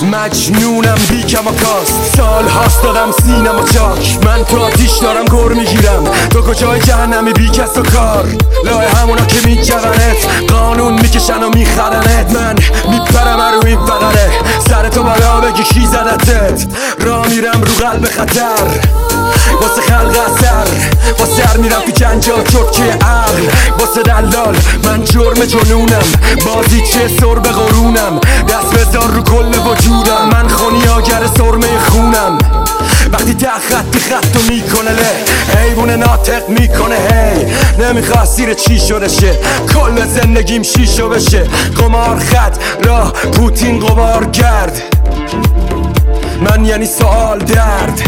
مجنونم بی کماکاست، سال هاست دادم سینم و چاک، من تو آتیش دارم گر میگیرم، تو کجای جهنمی بی کس و کار، لای همونا که میجونت قانون میکشن و میخرنت، من میپرم رو این فقره سر تو بالا بگی کی زدتت، را میرم رو قلب خطر واسه خلق اثر، با سر میرم تو جنجال چرکی عقل واسه دلال، من جرم جنونم بازی چه سر به قرونم، دست بذار رو کل وجودم، من خونیاگر سرمه خونم، وقتی ده خطو میکنه له حیوان ناطق میکنه هی، نمیخواست زیر چی شده شه، کل زندگیم شیشو بشه، قمار خط راه پوتین قمار گرد، من یعنی سوال درد.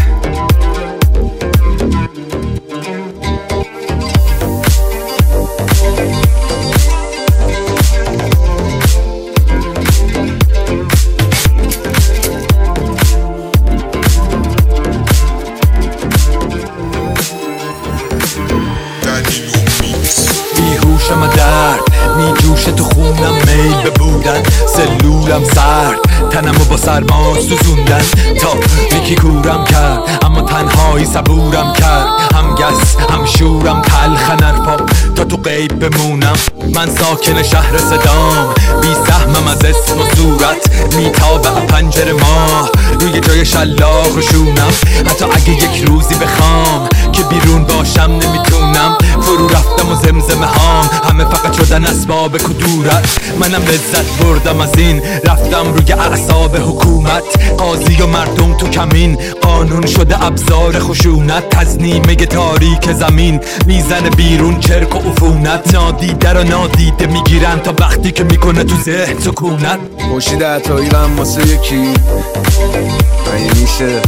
بیهوشم درد میجوشه تو خونم، میل به بودن سلولم سرد، تنمو با سرما سوزوندن تا یکی کورم کرد، اما تنهایی صبورم کرد، هم گس هم شورم تلخ نرفا تا تو غیب بمونم، من ساکن شهر صدام بی سهمم از اسم و صورت، میتابه پنجره ماه روی جای شلاق و شونم، حتی اگه یک روزی بخوام که بیرون باشم نمیتونم، فرو رفتم و زمزمه هام همه فقط شدن اسباب کدورت، منم لذت بردم از این رفتم روی اعصاب حکومت، قاضی و مردم تو کمین قانون شده ابزار خشونت، از نیمه تاریک زمین میزنه بیرون چرک و عفونت، نادیده رو نادیده میگیرن تا وقتی که میکنه تو ذهن سکونت، خوشید عطایی غم واسه یکی مگه میشه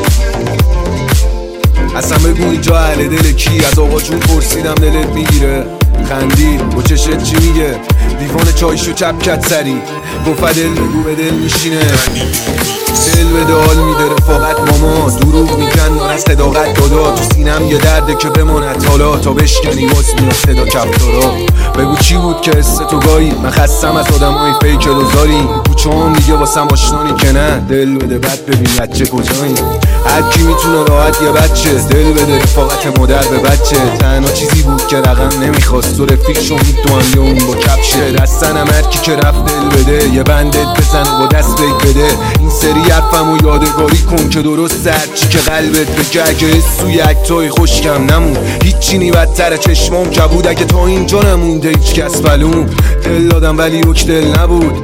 اصلا بگو اینجا اهل دل کی، از آقا جون پرسیدم دلت میگیره، خندید با چشت چی میگه، دیوان چایشو چپ کت سری گفت دل بگو به دل میشینه، دل به دال میده رفاقت ماما، دروغ میکن دار از صداقت دادا، تو سینم یه درده که بماند حالا تا بشکنی باز میاد صدا کفتارا، بگو چی بود که حس تو گایی، من خستم از آدمای فیک دوزاری، کوچه‌ام دیگه واسم آشنانی که نه، دل بده بد ببین بچه کجایی، هر کی میتونه راحت یه بچه، دل بده رفاقت مادر به بچه، تنها چیزی بود که رقم نمیخواست تو رفیق شو میدوان اون با کفشه، دستنم هر کی که رفت دل بده، یه بندت بزن و با دست بیک بده، این سری حرفمو یادگاری کن که درست هرچی که قلبت بگه، اگه سوی اکتای خوشکم نمون هیچی نی بدتره، چشمام کبود اگه تا اینجا نمونده هیچ کس فلون، دل دادم ولی یک دل نبود،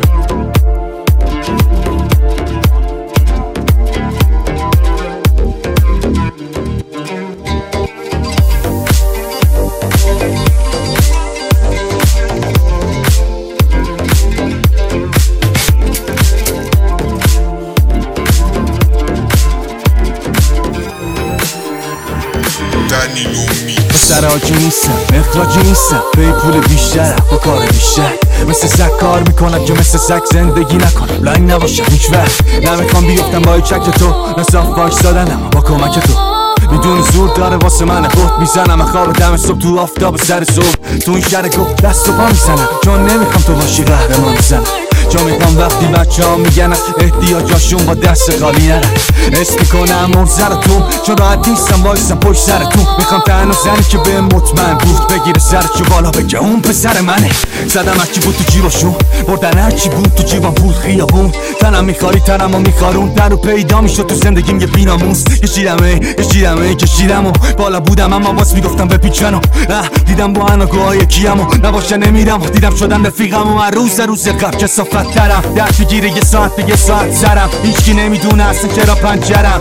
سراجی نیستم اخراجی نیستم، به پول بیشترم با کار بیشتر، مثل سگ کار میکنم که مثل سگ زندگی نکنم، لنگ نباشم هیچ وقت، نمیخوام بیفتم با چک تو، نصاف باش دادنم با کمک تو، میدونی زور داره واسه من خود میزنم، خواب دم صبح تو آفتاب سر صبح، تو این شهر گفت دست و پا میزنم، چون نمیخوام تو باشی قهرمان میزنم، چون میخوام وقتی بچه ها میگن از احتیاجاشون با دست خالی نرن، حس میکنم منظرتون چون راحت نیستم وایسم پشت سرتون، میخوام تنها زنی که به مطمئن بود بگیره سرچو بالا بگه اون پسر منه، زدم هرچی بود تو جیباشون بردن هرچی بود تو جیبم بود خیابون، تنم میخواری تنم و میخارون، در رو پیدا میشد تو زندگیم یه بیناموس، کشیدم و بالا بودم اما باز میگفتم بپیچن و دیدم با اناگوهای کیم و نباشه نمیرم، دیدم شدم رفیقم و من روز قبل که صفت ترم، در بگیره یه ساعت به یه ساعت سرم، هیچکی نمیدونه اصلا چرا پنجرم،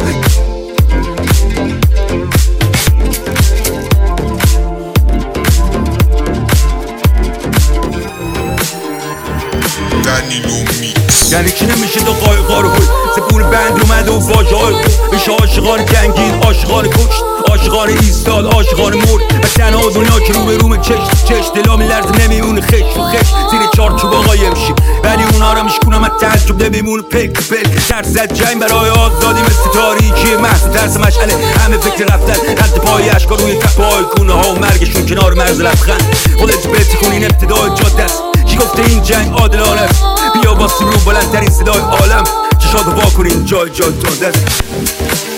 یعنی کی نمیشه دو قایقا رو خوش زبون بند اومده و واژه های میشه عاشقان جنگید، عاشقان کشت، عاشقان ایستاد، عاشقان مرد و تنها دنیا که رو به روم چشت دلا میلرزه نمیمونه خش و خش زیر چارچوب آقای میشی، ولی اونا رو میشکنم از تعجب نمیمونه پک ترس از جنگ برای آزادی مثل تاریکی محض ترس مشعله، همه فکر رفتن رد پای اشکا روی تپای کونه ها و مرگشون کنار مرز لبخند، خودت بهت کنین ابتدای جاده است، کی گفته این جنگ عادلانه، بیا با سیمرو بلندترین صدای عالم، چشاتو وا کنین جای جایتون دست